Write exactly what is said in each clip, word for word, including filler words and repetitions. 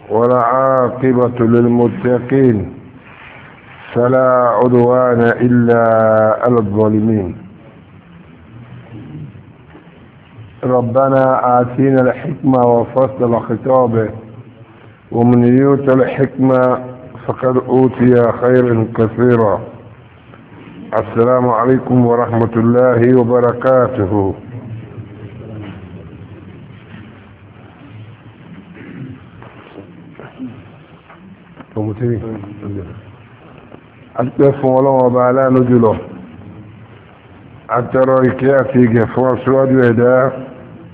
ولا عاقبة للمتقين فلا عدوان إلا على الظالمين. ربنا آتينا الحكمة وفصل خطابه ومن يؤت الحكمة فقد أوتي خيرا كثيرا. السلام عليكم ورحمة الله وبركاته. أتفهم الله وبعلا نجله أترى إكياتي فور سواد وإداء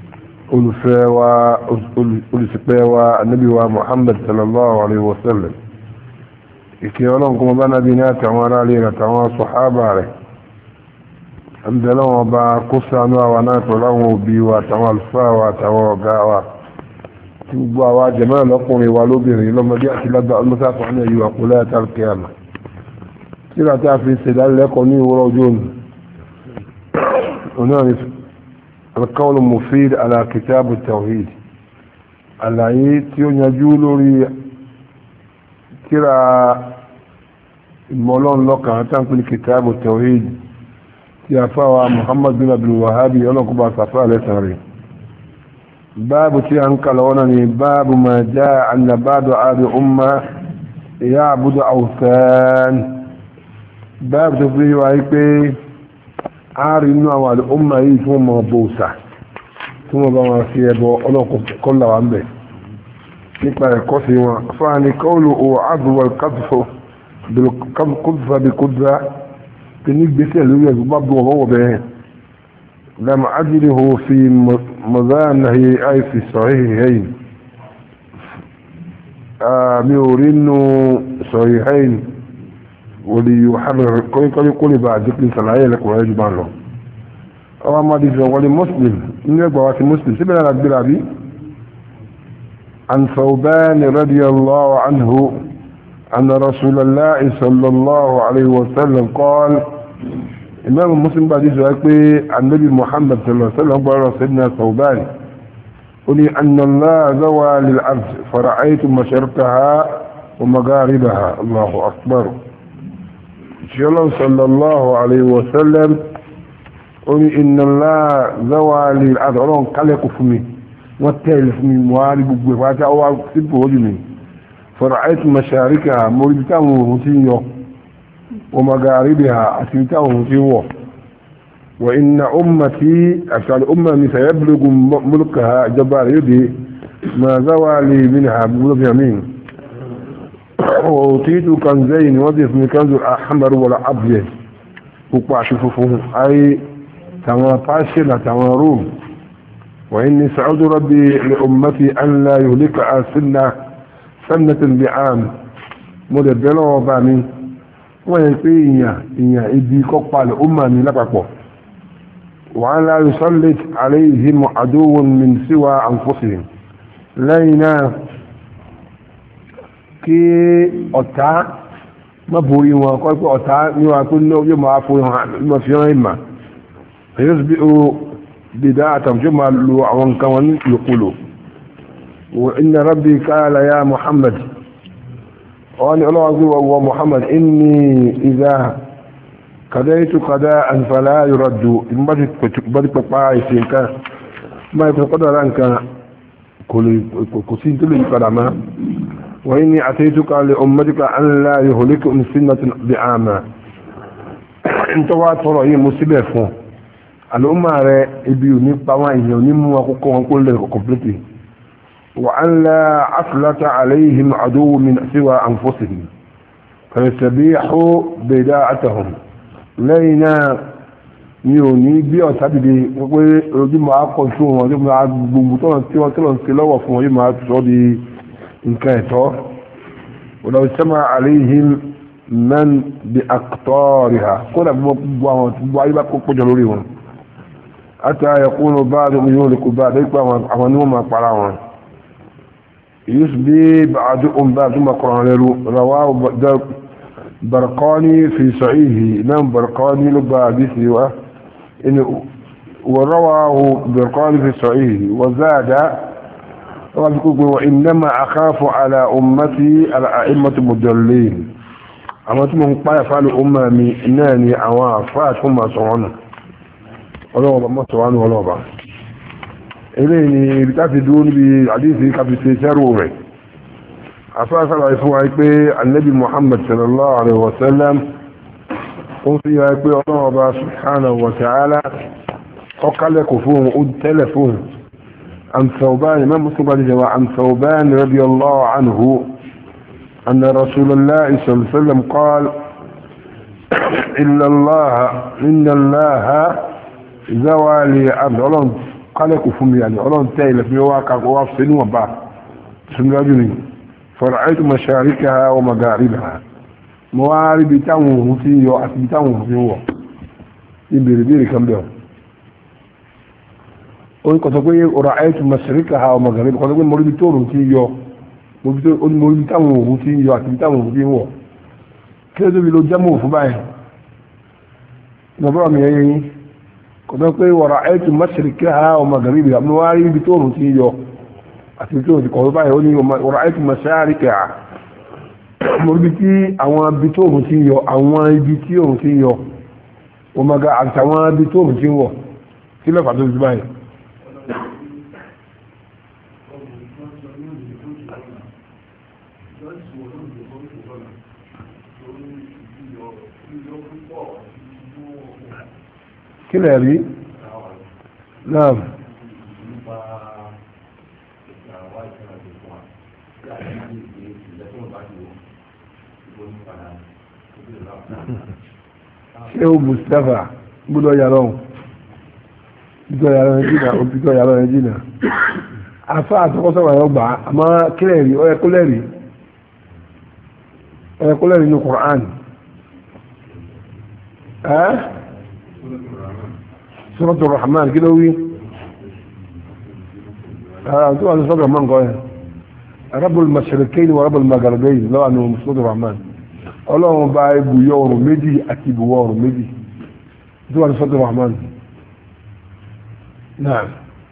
ألفاء النبي محمد صلى الله عليه وسلم إكي ولنكم بنا بنات عمارا لنا تعوان صحابة عليه الحمد لله وبا قصة أنواع ونات ولنه بيوا تعوان الفاء وتعوان قاوة تبوا جمال أقوني والوبري لما جاءت لدى المساق عنه يوقلات القيامة كلا تعفي السدال لقوني ورجون هناك القول المفيد على كتاب التوحيد العيد ينجول لي كلا المولون لقى تنقل كتاب التوحيد يفاوى محمد بن عبد الوهاب يلقى بصفاء لتاري باب تيانك لونني باب ما جاء أن بعض هذه الأمة يعبد أوثان باب تفريه وعيكي àárín inú àwọn àlùmọ̀ yìí tí wọ́n mọ̀ bóòsà tí wọ́n bá wọn sí ẹbọ ọlọ́kọ̀ọ́lá wa ń bẹ̀ nípa ẹ̀kọ́ sí wọn fáàní kọ́ọ̀lù o àdúwọ̀ kọ́dùfà bí kúdùrà tí ní gbèsè lórí ẹ̀gbẹ́ bá bí wọ́n wọ̀ bẹ́ẹ̀ lam ajrihu fi mọ̀zánàhì àìsí sọ̀hìhìn mi ò rí nù sọ̀hìhìn وليحرر كل كل كل بعد ذكر صلاة لك ويجب عنه أو ما دي ولي مسلم إن يبغى مسلم سبنا نقدر أبي عن ثوبان رضي الله عنه أن رسول الله صلى الله عليه وسلم قال إمام مسلم بعد ذلك عن النبي محمد صلى الله عليه وسلم قال سيدنا ثوبان قل أن الله زوى للأرض فرأيت مشرقها ومغاربها الله أكبر الله صلى الله عليه وسلم قل إن الله زوالي الأذرون قلق فمي والتالف من موارب بفاتة أو أكسب وجمي فرأيت مشاركها مريدتها ومسينيو ومغاربها أسيتها ومسينيو وإن أمتي أفعل أممي سيبلغ ملكها جبار يدي ما زوالي منها بملك يمين وأوتيت كنزين وضيف من كنز الأحمر ولا أبيض وقع شفوفهم أي تما فاشل تما روم وإني سعود ربي لأمتي أن لا يهلك سنة سنة بعام مدبلة وبامي ويقيني إني إدي قطع لأمني لقاقه وأن لا يسلط عليهم عدو من سوى أنفسهم لينا kí ọ̀tá má borí wọn kọ́ pé ọ̀tá ní wa kó ní yóò máa fún wọn fi hàn ìmà èyí sì bí o bìdá àtàmjọ́ máa lo àwọn nǹkan wọn ní ìlòkulò wa inna rabbi qala ya muhammad wọ́n ni ọlọ́wọ́ sí wọ́n muhammad inni idha qadaytu qada'an fala yuraddu ìbá ti pẹ̀pá ìsìn nǹkan máa ìpẹ̀pẹ̀ kọ́dọ̀ nǹkan kò sí tó lè yí padà máa وإني أتيتك لأمتك أن لا يهلكهم سنة بعامة انت واتفر هي مسلمة فون الأمة يبيو نبقى ينمو وقوقهم كل كومبليتي وأن لا عفلة عليهم عدو من سوى أنفسهم فيستبيحوا بداعتهم لينا يوني بيو تبدي ويجب ما أقول شو ويجب ما أقول سوى كلهم سلوة فون ويجب ما أقول إن كانت ولو سمع عليهم من بأقطارها قل بوعيبا قجلوريهم حتى يكون بعضهم يهلك بعض يكبر عمانهم أقبعهم يسبي بعضهم بعض ثم قرآن رواه برقاني في صحيحه إمام برقاني لبا بثيوة ورواه برقاني في صحيحه وزاد وإنما أخاف على أمتي الأئمة المضلين أما تمن قايا فعل أمامي إنني أوافات هم سوانا ولو ما سوانا ولو با إليني بتعتدون بحديثي كبسيسروه أفاس الله يفوعك النبي محمد صلى الله عليه وسلم قل فيها يقول الله سبحانه وتعالى وقال كفوهم قد تلفوهم عن ثوبان ما مسلم عن ثوبان رضي الله عنه أن رسول الله صلى الله عليه وسلم قال إلا الله إن الله زوالي عبد الله قال كفوهم يعني الله تيلف يواقع وافسن وبعض بسم الله فرأيت مشاركها ومغاربها موارب تاوه فيه وأسب تاوه فيه يبير بير كم بيو ويقول رأيت مشاركها ومغاربها قد يقول مريد تورو فيه مريد تاوه فيه وأسب تاوه فيه كذا بلو جمو فبايه نبرم يهي قد يقول رأيت مشاركها ومغاربها موارب تورو فيه àtìtò ìkọ̀wé báyìí ó ní ọ̀rọ̀ àìtì mọ̀ṣáríkà mọ̀rúbí tí àwọn ibi tó òun ti ń yọ àwọn ibi tí òun ti ń yọ omaga àtàwọn ibi tó òun ti ń wọ̀ kí lọ́fà tó ti báyìí kí lẹ̀ rí náà ṣéhù Mustapha gbọ́dọ̀ yàrá ohun gbọ́dọ̀ yàrá ohun jìnà òbítọ̀ yàrá ohun jìnà afá àtọkọ́sọ̀rọ̀ yọ gbà àmọ́ kílẹ̀rì ọ̀yẹ́kọ́lẹ̀rì ọ̀yẹ́kọ́lẹ̀rì ní Qur'an ẹ́ Suratul Rahman kí ló wí ara tó wà ní Suratul Rahman kọ́ ẹ̀ Rabbul Mashriqayn wa Rabbul Maghribayn lọ́wọ́ ní Suratul Rahman ọlọ́run bá ibùyọ ọ̀rùn méjì àti ibùwọ̀ ọ̀rùn méjì tó wà ní Suratul Rahman náà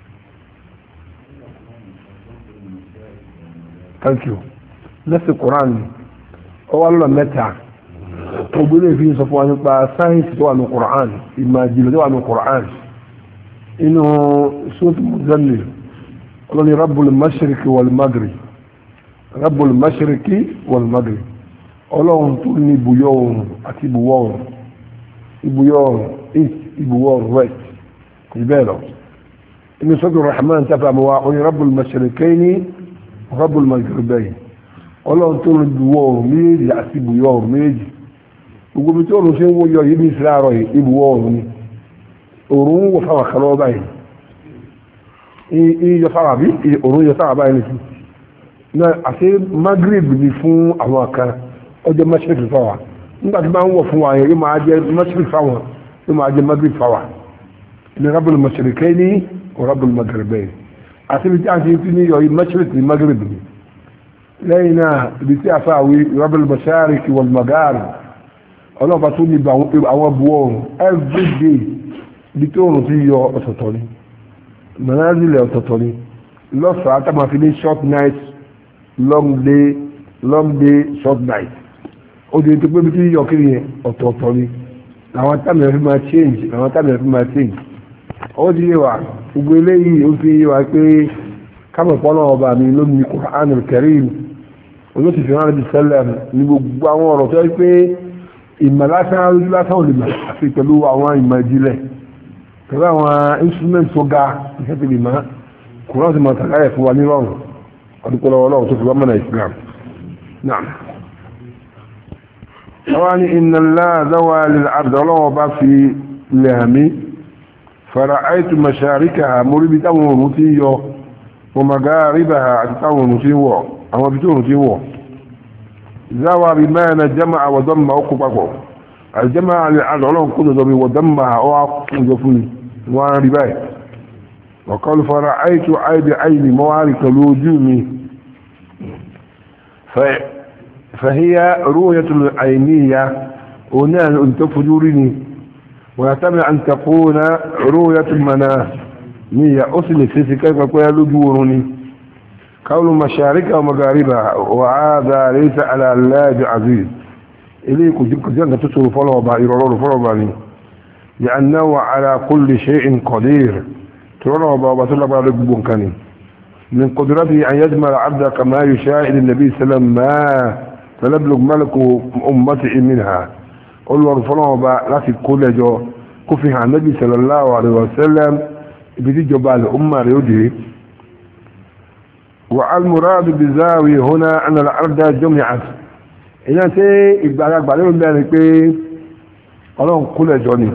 thank you lẹ́sẹ̀ Quran ọwọ́ lọ́nà mẹ́ta ògbélé fi sọ fún wa nípa sáyẹ́nsì tó wà ní Quran ìmọ̀ ìjìnlẹ̀ tó wà ní Quran inú Suratul Muzammil ọlọ́ni Rabbul Mashriqi wal Maghrib Rabbul Mashriqi wal Maghrib ọlọ́run tó ní ibùyọ oòrùn àti ibùwọ̀ oòrùn ibùyọ oòrùn east ibùwọ̀ oòrùn west kò bẹ́ẹ̀ lọ inú Suratul Rahman tàbí àmọ́wá oní Rabbul Mashriqayni Rabbul Maghribayni ọlọ́run tó ní ibùwọ̀ oòrùn méjì àti ibùyọ oòrùn méjì gbogbo bí tí oòrùn ṣe ń wó yọ yìí ní ìsìláàrọ̀ yìí ibùwọ̀ oòrùn ni oòrùn ń wọ fáwọn kan lọ́wọ́ báyìí iyọ fáwọn àbí oòrùn yọ fáwọn báyìí nìkan náà àti Maghrib ni fún àwọn kan ọjọ́ mashrik fáwà nígbàtí bá ń wọ̀ fún wa yẹn yóò máa jẹ́ mashrik fáwà yóò máa jẹ́ Maghrib fáwà ní Rabbul Mashriqayni wa Rabbul Maghribayni àti ibi tí a ti fi ní yọ mashrik ní Maghrib ni lẹ́yìn náà ibi tí a fáwí Rabbul Mashariqi wal Magharib ọlọ́pàá tó ní àwọn buwọ́rùn everyday ibi tí oòrùn ti yọ ọ̀tọ̀ọ̀tọ̀ ni manazilẹ̀ ọ̀tọ̀ọ̀tọ̀ ni lọ́sàá tá máa fi ní short night long day long day short night ó di tó pé bí tí yọ kiri yẹn ọ̀tọ̀ọ̀tọ̀ ni àwọn tábìlì ẹ̀fí máa change àwọn tábìlì ẹ̀fí máa change ó di yé wa gbogbo eléyìí ó fi yé wa pé kámọ̀ pọ́nà ọba mi ló ní Qur'an al-Karim olóòtú fi hàn ní sẹ́lẹ̀ ní gbogbo àwọn ọ̀rọ̀ tó yẹ pé ìmọ̀ lásán lójú lásán ò lè mọ̀ àfi pẹ̀lú àwọn ìmọ̀ ìjìnlẹ̀ pẹ̀lú àwọn instrument tó ga ìfẹ́ fi lè mọ̀ Qur'an ti mọ̀ tàkáyẹ̀ fún wa ní rọrùn ọdún pẹ̀lú ọlọ́run tó fi wá mọ̀nà Islam نعم ثواني إن الله ذوى للعبد الله في لهمي فرأيت مشاركها مريب تاون متيو ومغاربها تاون متيو أما بتون متيو ذوى بمعنى جمع وضم أقبقه الجمع للعبد الله كله ذوى وضمها أو أقبقه وانا رباية وقال فرأيت عيد عيني موارك الوجومي فهي رؤية العينية هنا أن تفجرني ويحتمل أن تكون رؤية المنامية أصل في كيف يكون يلجورني قول مشاركها ومغاربها وهذا ليس على الله بعزيز إليك جبك جنة تسر فلو بائر فلو باني لأنه على كل شيء قدير ترى بابا تلقى لقبون كاني من قدرته أن يجمل عبد كما يشاء النبي صلى الله عليه وسلم ما فلبلغ ملك أمته منها قل له فلو لا في كل جو كفها النبي صلى الله عليه وسلم بدي جبال أمة يدري والمراد بالزاوية هنا أن الأرض جمعت إذا سي إبقى بعدين بذلك قالوا كل جوني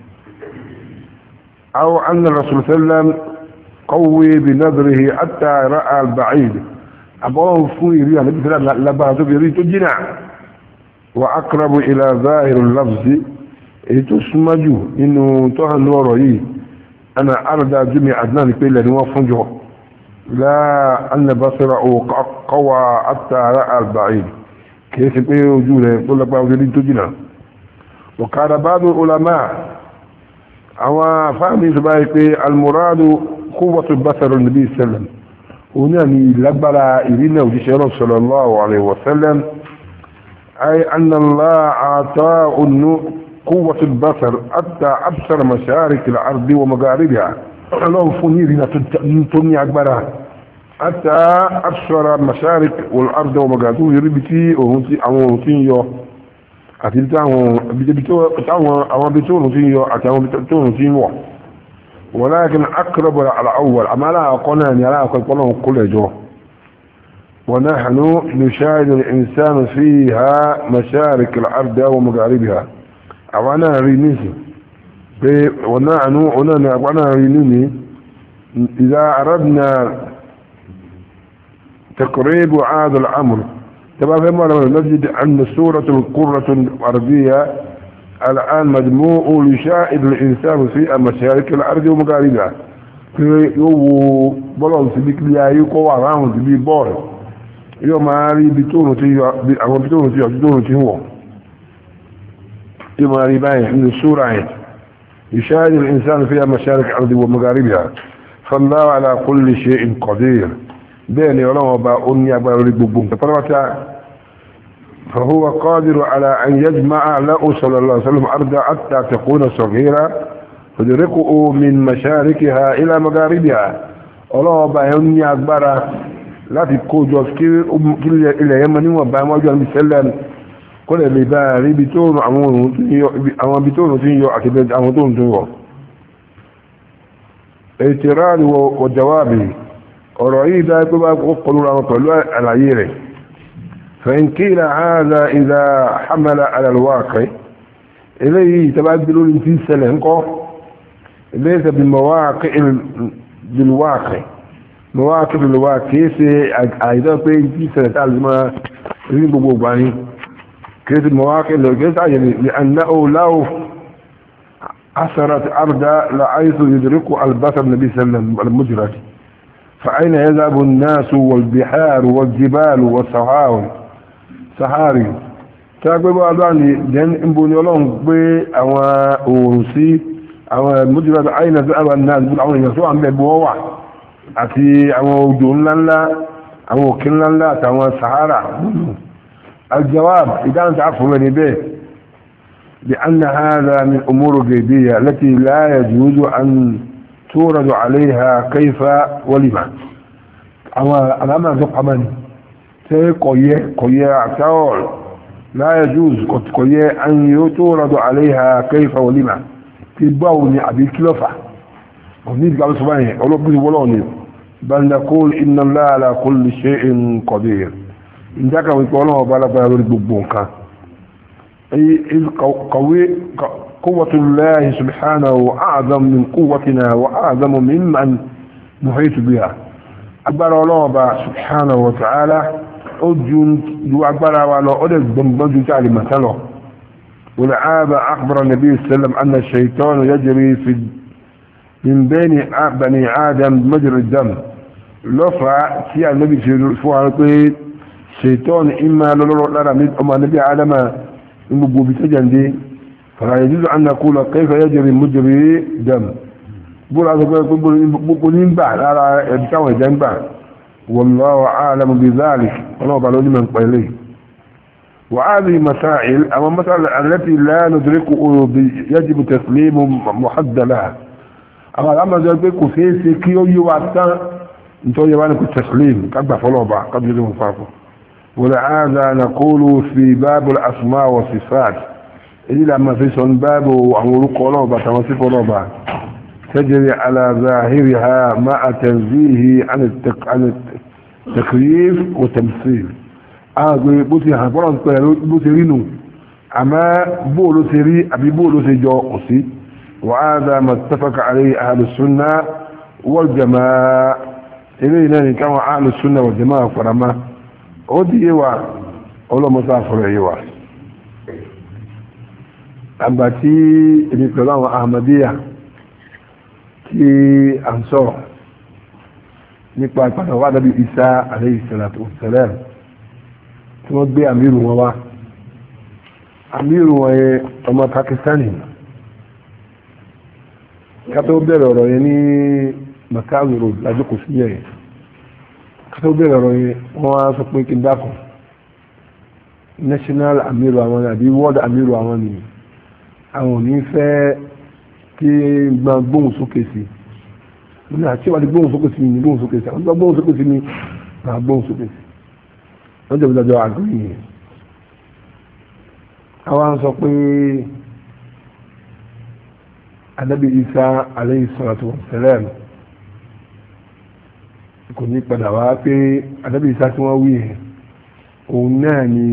أو أن الرسول صلى الله عليه وسلم قوي بنظره حتى رأى البعيد أبوه فوي ريا النبي صلى الله عليه وسلم لبعضه يريد الجنع وأقرب إلى ظاهر اللفظ تسمجوا إنه انتهى النور يي أنا أرضى جميع أدنان كيلا نوافنجه لا أن بصره قوى حتى رأى البعيد كيف يقول وجوده يقول لك بعض يريد الجنع وكان بعض العلماء أو فهمي سبايك المراد قوة البصر النبي صلى الله عليه وسلم هنا لبرا إلينا وجيشه صلى الله عليه وسلم أي أن الله أعطاه قوة البصر حتى أبصر مشارك الأرض ومغاربها الله فني لنا تنتمي أكبرها حتى أبصر مشارك والأرض ومغاربها يربتي وهنتي أمونتين يو أتلتا أمون بتونتين يو أتمون بتونتين يو ولكن أقرب على أول أما لا أقولنا أن لا أقول كل جو ونحن نشاهد الإنسان فيها مشارك الأرض ومغاربها أولا رينيسي ونحن أولا رينيني إذا أردنا تقريب هذا الأمر تبقى فهمنا نجد أن سورة القرة الأرضية الآن مجموع لشاهد الإنسان في مشارك الأرض ومغاربها يو بلون سبيك ليايكو وعرام سبيك بوري يو ماري بتونو تيو بتونو تيو بتونو تيو يو ماري باين من السورة يشاهد الإنسان في مشارك الأرض ومغاربها فالله على كل شيء قدير بين علماء بأني أكبر لببون فهو قادر على أن يجمع له صلى الله عليه وسلم أرض حتى تكون صغيرة فدركه من مشاركها إلى مغاربها الله بأني أكبر لا تكون جوزكير كل إلى يمني وبأمواجه المسلم كل اللي باري بتون عمون بتون تنيو أكبر عمون تنيو اعتراض وجوابه ورأيه ذلك قلوا له طلوع العيري فإن قيل هذا إذا حمل على الواقع إليه تبدل الانتين سلنقه ليس بالمواقع بالواقع مواقع الواقع كيف أيضا في انتين سنتعلم ما يريد بقوباني كيف المواقع لأنه لو أثرت أرضا لعيث يدرك البصر النبي صلى الله عليه وسلم المجرد فأين يذهب الناس والبحار والجبال والصحاري sahari tagbe ba dani den imboni Ọlọ́hun pé àwọn orusi àwọn mujrad aina zaba nas bu àwọn èyàn so ambe bo wa àti àwọn odò ńlá ńlá àwọn òkè ńlá ńlá àti àwọn sahara الجواب اذا انت عارفوا من به لان هذا من امور غيبيه التي لا يجوز ان تورد عليها كيف ولما اما انا ما زقمني كويه كويه عتاول لا يجوز كويه أن يتورد عليها كيف ولما تباوني أبي كلفة ونيد قال سبحانه أولو بذي ولوني بل نقول إن الله على كل شيء قدير إن ذاك ويقولون بلا بلا ببونك أي إذ قوي قوة الله سبحانه أعظم من قوتنا وأعظم ممن نحيط بها أكبر الله سبحانه وتعالى أجن دو أكبر وعلى أدد بمبنج تعالي مثله ولعاب أخبر النبي صلى الله عليه وسلم أن الشيطان يجري في من بين بني آدم مجرى الدم لفع في النبي صلى الله عليه وسلم الشيطان إما لرى من أما النبي آدم يمبو بتجندي فلا يجوز أن نقول كيف يجري مجري دم بقول هذا بقول بقول ينبع على بتاعه ينبع والله أعلم بذلك ولو بلوني من قيليه وهذه مسائل أما مسألة التي لا ندركه يجب تسليم محد لها أما لما ذلك سيسي كيو يواتان انتو يبانك التسليم قد فلوبا قد يجب فافو ولهذا نقول في باب الأسماء والصفات إلا ما في سن باب وعمرك ولوبا تمسك ولوبا تجري على ظاهرها مع تنزيه عن التك... عن التكييف والتمثيل أقول بوتي هنقول بوتي رينو أما بولو سري أبي بولو سجو قصي وهذا ما اتفق عليه أهل السنة والجماعة إلينا كما أهل السنة والجماعة فرما ودي يوا أولا مسافر يوا أباتي ابن كلام أحمدية tí a ń sọ̀rọ̀ nípa ìpàdé wà Ànábì Ìsá alayhi salatu wassalam tí wọ́n gbé àmírù wọn wá àmírù wọn yẹ ọmọ Pakistani kátó bẹ̀rẹ̀ ọ̀rọ̀ yẹn ní Makawi road lájókòó sí yẹn kátó bẹ̀rẹ̀ ọ̀rọ̀ yẹn wọ́n wá sọ pé kí n dákun national àmírù àwọn àbí world àmírù àwọn ni àwọn ò ní fẹ́ kí gba gbóhùn sókè sí ní àti wà ní gbóhùn sókè sí ní gbóhùn sókè sí àwọn gbóhùn sókè sí ní máa gbóhùn sókè sí wọ́n jẹ́ ìdájọ́ àgbẹ̀ yìí àwọn sọ pé Ànábì Ìsá alayhi salatu wassalam kò ní padà wá pé Ànábì Ìsá tí wọ́n wí yẹn òun náà ni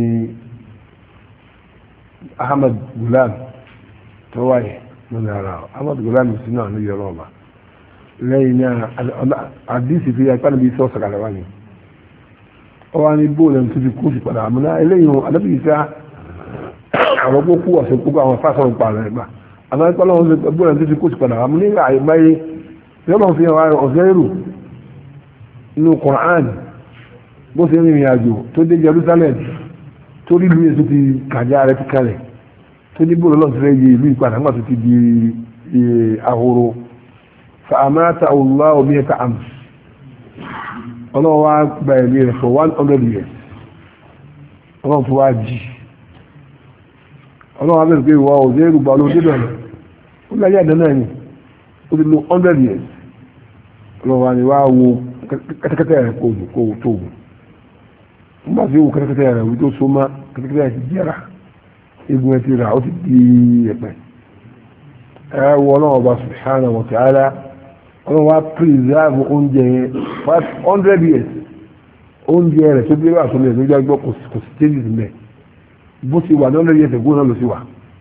Ahmad Gulam tó wáyé من يرى أحمد غلام سنة أنه يرى لأن حديث فيها كان بيسوسك على واني واني بولا نتجي كوشي قد عمنا إليه أنا بيسا أربو قوة سنقوة وفاسا وقال أنا أقول لهم بولا نتجي كوشي قد عمنا إلا عيباي يوم فيها أزيرو إنه القرآن bó ṣe rìnrìn àjò tó dé Jerusalem tó rí ìlú èso ti kàjá rẹ̀ ti kalẹ̀ tó ní bóòlù lọ́sí rẹ̀ yé ìlú ìpadà nígbà tó ti di ahoro fa'amata Allah omi ẹ̀ta àmì ọlọ́wọ́ wá gba ẹ̀mí rẹ̀ for one hundred years ọlọ́wọ́ tó wá jì ọlọ́wọ́ wá bẹ̀rẹ̀ pé ìwọ òṣèré ìrùgbà olóòdé bẹ̀rẹ̀ ó láyé àdán náà ni ó ti lo hundred years ọlọ́wọ́ wá ní wá wo kẹ́tẹ́kẹ́tẹ́ rẹ̀ kó tó wù nígbà tí ó wù kẹ́tẹ́kẹ́tẹ́ rẹ̀ wí tó so má kẹ́tẹ́kẹ́tẹ́ rẹ̀ ti jẹ́ra egun ẹtì rà ó ti di ẹ̀pẹ̀ ẹ wọ náà ọba subhanahu wa ta'ala wọn wá preserve oúnjẹ yẹn five hundred years oúnjẹ rẹ̀ tó gbé wà sómi ẹ̀ lójú àgbọ̀ kò sí changes mẹ́ bó ti wà ní hundred years ago náà ló sì wà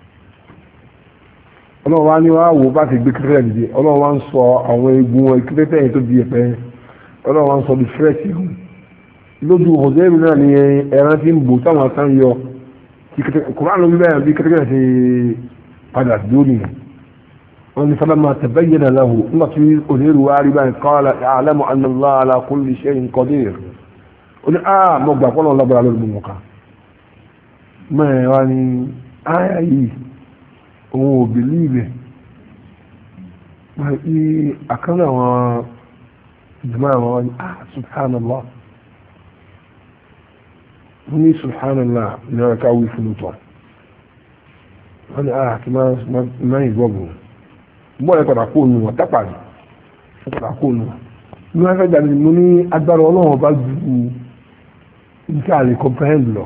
ọlọ́run wá ní wá wò bá ti gbé kẹ́kẹ́rẹ́ dìde ọlọ́run wá ń sọ àwọn egun kẹ́kẹ́rẹ́ yẹn tó di ẹ̀pẹ̀ yẹn ọlọ́run wá ń sọ di fresh egun lójú ọ̀sẹ̀ mi náà ni ẹran ti ń bò táwọn kan yọ القرآن بما بكتير في على الدنيا فلما تبين له نطوي أذير واربا قال أعلم أن الله على كل شيء قدير قل آه مقبع قول الله برعله الموقع ما يعني آية إيه هو بليبه ما إيه أكنا وجماعة آه سبحان الله ní subhanallah ní ọ̀rọ̀ káwí fún lótọ́ wọ́n ni àà kí máa ń gbọ́gbù bọ́ọ̀lẹ̀ padà kó nù wọ́n tápà ní padà kó nù ní wọ́n fẹ́ gbà ní mo ní agbára ọlọ́run bá ju nǹkan àlè comprehend lọ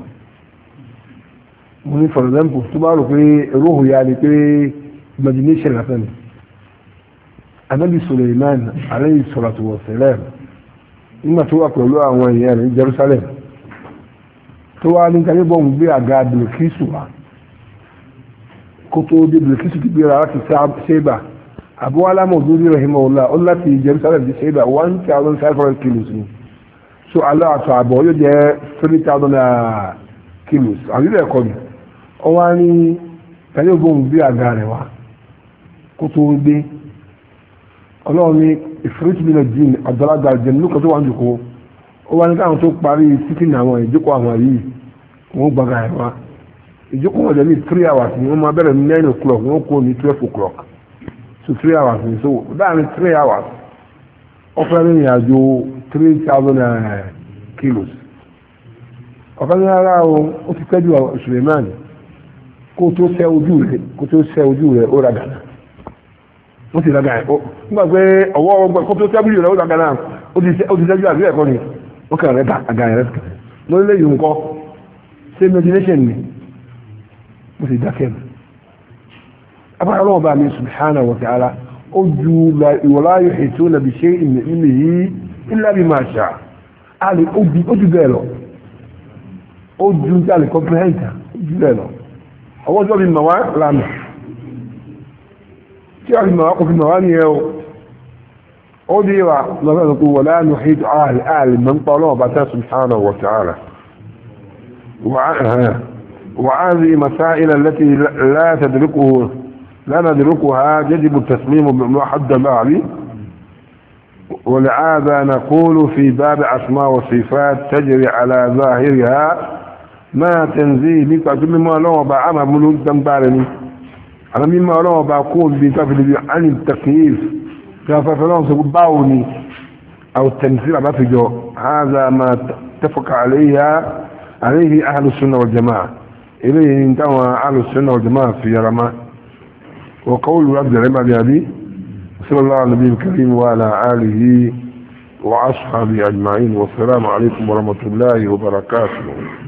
mo ní for example tó bá rò pé róhù ya ni pé imagination lásán ni Ànábì Suleiman alayhi salatu wa salam nígbà tó wà pẹ̀lú àwọn èèyàn ní Jerusalem tó wá ní kàrí bọ́ ń gbé àga Bilkisu wá kó tó dé Bilkisu ti gbéra láti Ṣébà Abu Alama Duri rahimahullah ó láti Jerusalem ti Ṣébà one thousand five hundred kilos ni so aláàtọ̀ àbọ̀ yóò jẹ́ three thousand kilos àwọn ilé ẹ̀kọ́ ni ó wá ní kàrí bọ́ ń gbé àga rẹ̀ wá kó tó dé ọlọ́run ní ìfúrútùmílẹ̀ jíìn àgbàlagbà jẹ̀mú kan tó wà ń jòkó ó wá ní káwọn tó parí títí ní àwọn ìjókòó àwọn yìí wọ́n gbàgà ẹ̀ wá ìjókòó wọn jẹ́ ní three hours ni wọ́n máa bẹ̀rẹ̀ ní nine o'clock wọ́n kó ní twelve o'clock so three hours ni so láàrin three hours offering yàjò three thousand kilos ọ̀kan ní ara o ó ti tẹ́jú Suleiman kó tó sẹ́ ojú rẹ̀ kó tó sẹ́ ojú rẹ̀ ó ra gànà ó ti ra gànà ó nígbà pé ọwọ́ ọgbẹ́ kó tó sẹ́ ojú rẹ̀ ó ra gànà ó ti tẹ́jú àbí ẹ̀kọ́ ni ó kàn rẹ̀ gànà rẹ̀ lórí lẹ́yìn nǹkan ṣé imagination ni mo sì dákẹ́ mi abára ọlọ́wọ́ bá mi subhanahu wa ta'ala ó ju wala yuhituna bi shay'in min ilmihi illa bima sha'a àlè ó ju bẹ́ẹ̀ lọ ó ju àlè comprehend ó ju bẹ́ẹ̀ lọ ọwọ́ tó fi mọ̀ wá lánàá tí a fi mọ̀ wá kò fi mọ̀ wá ní ẹ o ó di wa lọ́wọ́ tó wala nuhitu àlè àlè mọ̀ ń pa ọlọ́wọ́ bá tẹ́ subhanahu wa ta'ala وهذه مسائل التي لا تدركه لا ندركها يجب التسليم بما حد الله ولهذا نقول في باب أسماء وصفات تجري على ظاهرها ما تنزيه بك مما لو بعمل ملوك دنبالني أنا مما لو بقول بتفل عن التكييف كففلون سباوني أو التنزيل ما في جو هذا ما اتفق عليها عليه أهل السنة والجماعة إليه انتهى أهل السنة والجماعة في رمى وقول عبد العباد أبي صلى الله على النبي الكريم وعلى آله وأصحابه أجمعين والسلام عليكم ورحمة الله وبركاته.